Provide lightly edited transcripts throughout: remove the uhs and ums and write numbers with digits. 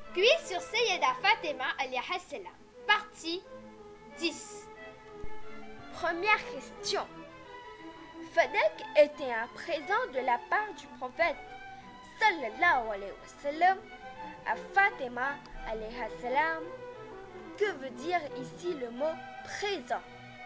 Puis sur Sayyida Fatima alayha salam. Partie 10. Première question. Fadek était un présent de la part du prophète sallallahu alayhi wa sallam à Fatima alayha salam. Que veut dire ici le mot présent?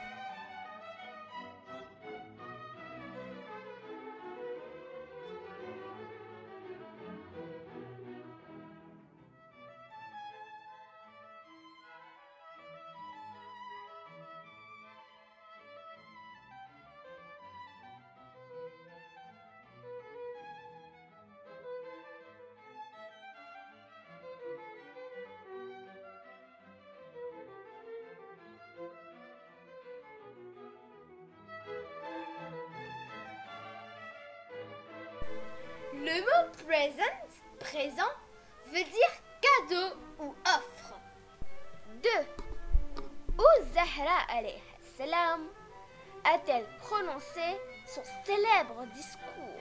Le mot present, présent, veut dire cadeau ou offre. 2. Où Zahra alayha salam a-t-elle prononcé son célèbre discours?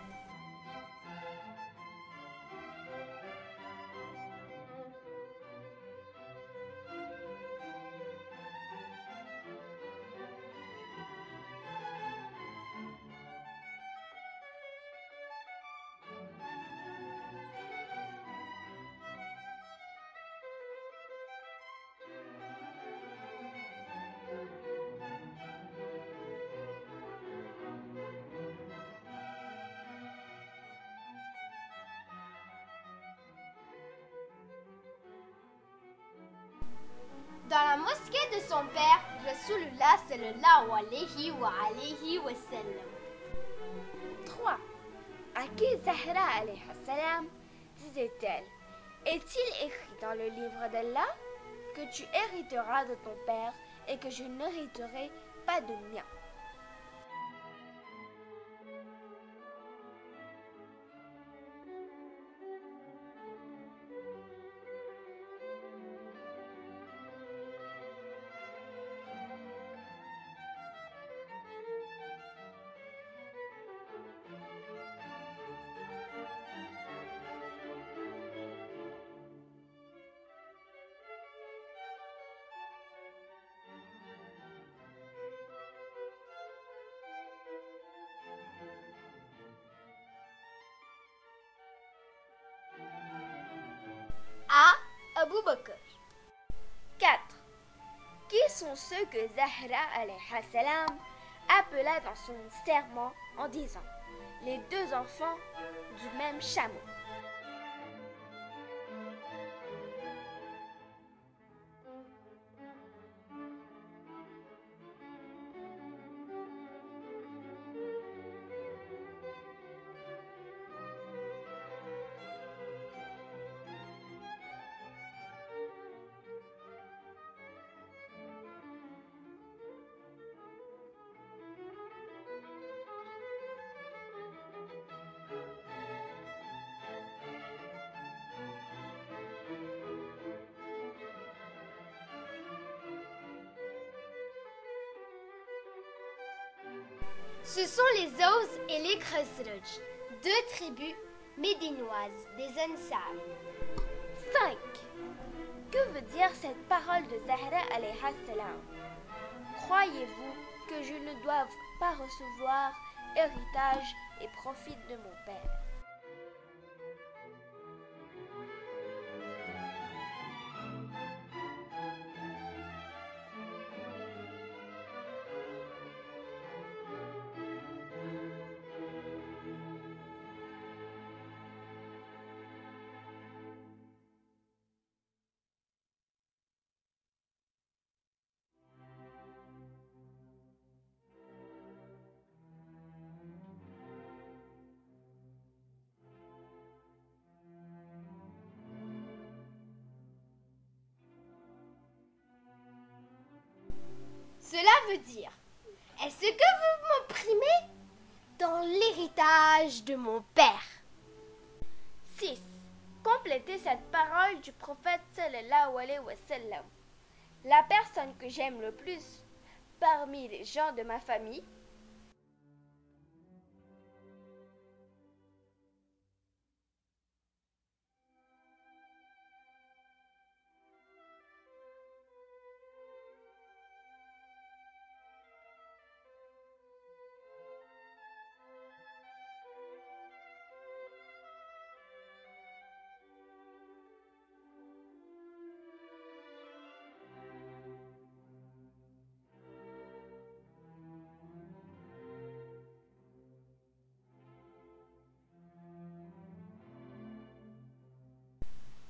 Dans la mosquée de son père, Rasulullah sallallahu alayhi wa sallam. 3. À qui Zahra alayha salam disait-elle: Est-il écrit dans le livre d'Allah que tu hériteras de ton père et que je n'hériterai pas de mien? A. Abu Bakr. 4. Qui sont ceux que Zahra alayha salam appela dans son serment en disant: les deux enfants du même chameau? Ce sont les Aws et les Khazraj, deux tribus médinoises des Ansar. 5. Que veut dire cette parole de Zahra alayha salam? Croyez-vous que je ne doive pas recevoir héritage et profit de mon père? Cela veut dire: est-ce que vous m'opprimez dans l'héritage de mon père? 6. Complétez cette parole du prophète sallallahu alayhi wa sallam. La personne que j'aime le plus parmi les gens de ma famille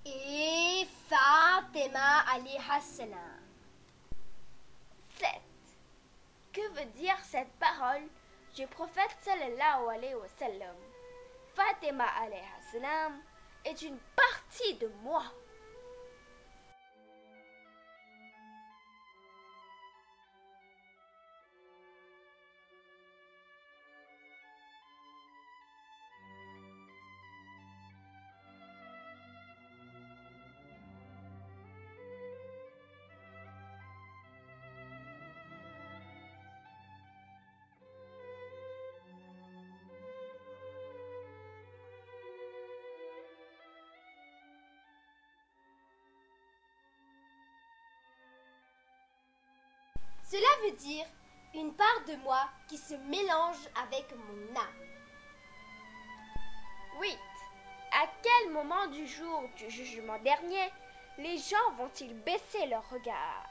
et Fatima alayha salam. 7. Que veut dire cette parole du prophète sallallahu alayhi wa sallam? Fatima alayha salam est une partie de moi. Cela veut dire une part de moi qui se mélange avec mon âme. 8. À quel moment du jour du jugement dernier les gens vont-ils baisser leur regard?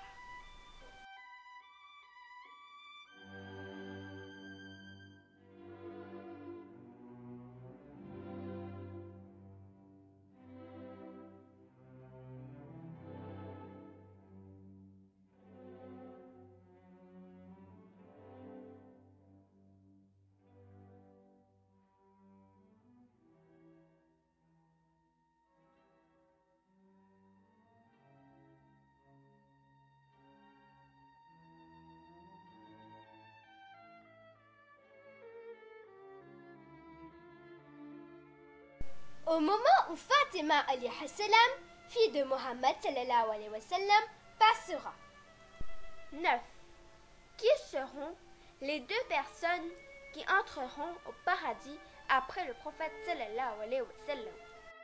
Au moment où Fatima alayha salam, fille de Mohammed sallallahu alayhi wa sallam, passera. 9. Qui seront les 2 personnes qui entreront au paradis après le prophète sallallahu alayhi wa sallam?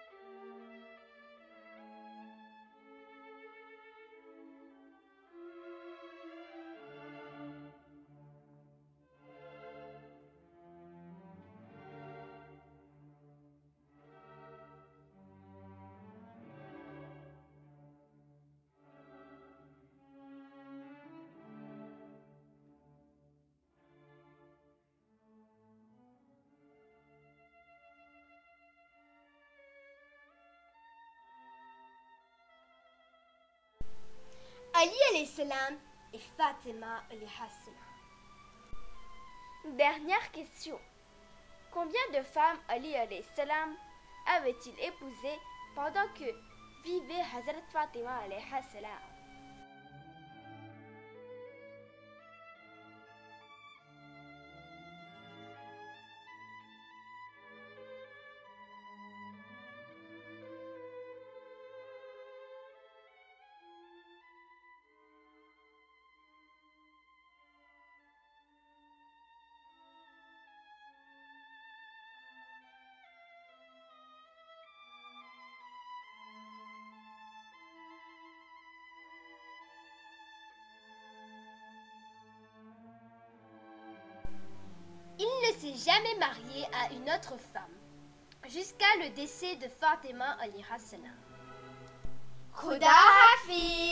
Ali alayhi salam et Fatima alayha salam. Dernière question. Combien de femmes Ali alayhi salam avait-il épousé pendant que vivait Hazrat Fatima alayha salam? Il ne s'est jamais marié à une autre femme jusqu'à le décès de Fatima alayha salam. Khuda Hafiz.